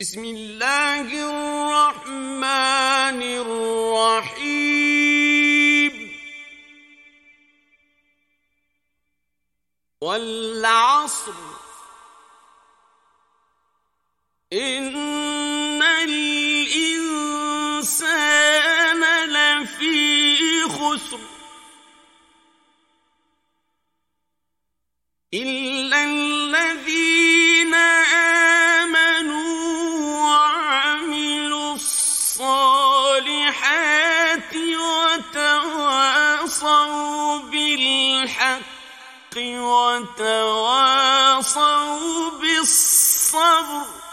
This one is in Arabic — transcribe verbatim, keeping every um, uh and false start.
بسم الله الرحمن الرحيم والعصر إن الإنسان لفي خسر إلا الذين آمنوا وعملوا الصالحات وتواصوا بالحق وتواصوا بالصبر